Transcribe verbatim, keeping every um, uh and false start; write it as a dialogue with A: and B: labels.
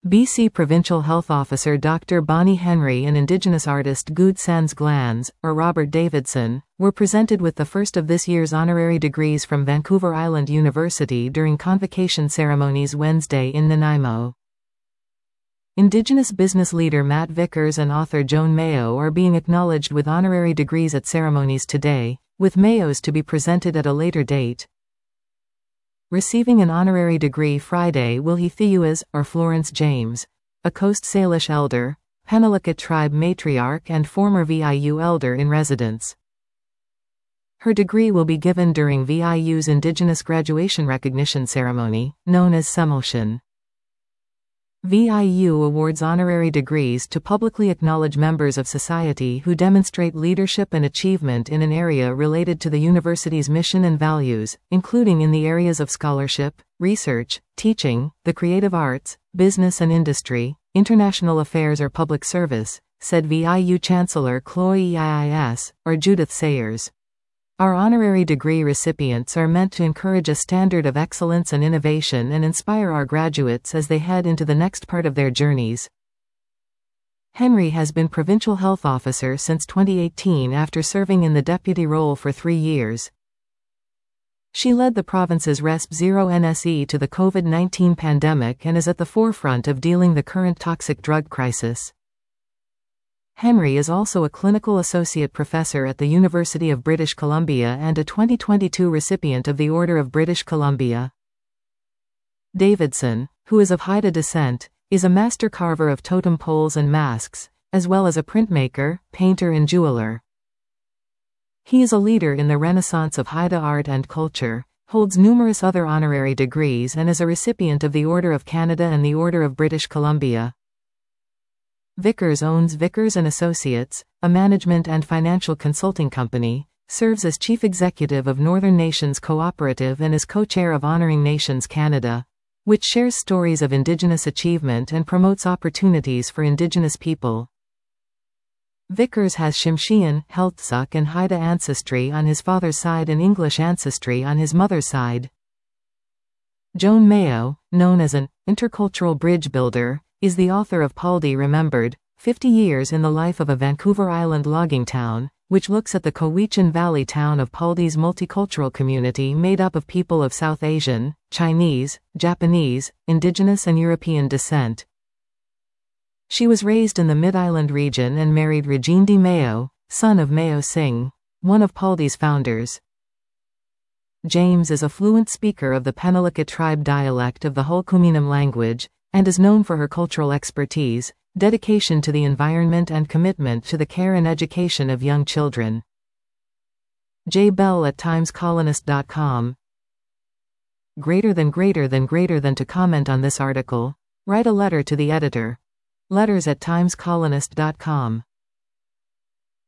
A: B C Provincial Health Officer Doctor Bonnie Henry and Indigenous artist Good Sans Glans, or Robert Davidson, were presented with the first of this year's honorary degrees from Vancouver Island University during convocation ceremonies Wednesday in Nanaimo. Indigenous business leader Matt Vickers and author Joan Mayo are being acknowledged with honorary degrees at ceremonies today, with Mayo's to be presented at a later date. Receiving an honorary degree Friday will he Thiuas, or Florence James, a Coast Salish elder, Penelakut tribe matriarch and former V I U elder in residence. Her degree will be given during V I U's Indigenous Graduation Recognition Ceremony, known as Semilshin. V I U awards honorary degrees to publicly acknowledge members of society who demonstrate leadership and achievement in an area related to the university's mission and values, including in the areas of scholarship, research, teaching, the creative arts, business and industry, international affairs or public service, said V I U Chancellor Chloe Iis, or Judith Sayers. Our honorary degree recipients are meant to encourage a standard of excellence and innovation and inspire our graduates as they head into the next part of their journeys. Henry has been Provincial Health Officer since twenty eighteen after serving in the deputy role for three years. She led the province's R E S P zero N S E to the COVID nineteen pandemic and is at the forefront of dealing the current toxic drug crisis. Henry is also a clinical associate professor at the University of British Columbia and a twenty twenty-two recipient of the Order of British Columbia. Davidson, who is of Haida descent, is a master carver of totem poles and masks, as well as a printmaker, painter and jeweler. He is a leader in the renaissance of Haida art and culture, holds numerous other honorary degrees and is a recipient of the Order of Canada and the Order of British Columbia. Vickers owns Vickers and Associates, a management and financial consulting company, serves as chief executive of Northern Nations Cooperative and is co-chair of Honoring Nations Canada, which shares stories of Indigenous achievement and promotes opportunities for Indigenous people. Vickers has Tsimshian, Heiltsuk and Haida ancestry on his father's side and English ancestry on his mother's side. Joan Mayo, known as an intercultural bridge builder, is the author of Paldie Remembered, fifty years in the life of a Vancouver Island logging town, which looks at the Cowichan Valley town of Paldie's multicultural community made up of people of South Asian, Chinese, Japanese, Indigenous and European descent. She was raised in the Mid-Island region and married Regine D. Mayo, son of Mayo Singh, one of Paldie's founders. James is a fluent speaker of the Penelakut tribe dialect of the Hul'qumi'num language, and is known for her cultural expertise, dedication to the environment and commitment to the care and education of young children. J. Bell at times colonist dot com. Greater than greater than greater than to comment on this article, write a letter to the editor. Letters at times colonist dot com.